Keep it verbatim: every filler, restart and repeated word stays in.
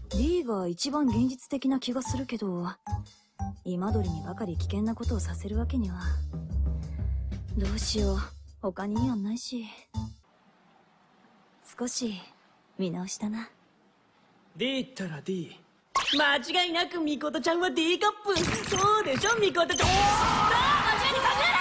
D が一番現実的な気がするけど、今鳥にばかり危険なことをさせるわけには。どうしよう、他にいい案ないし。少し見直したな。 D ったら D。 間違いなくミコトちゃんは D カップ。そうでしょミコトちゃん。おー、さあ間違いに考えろ。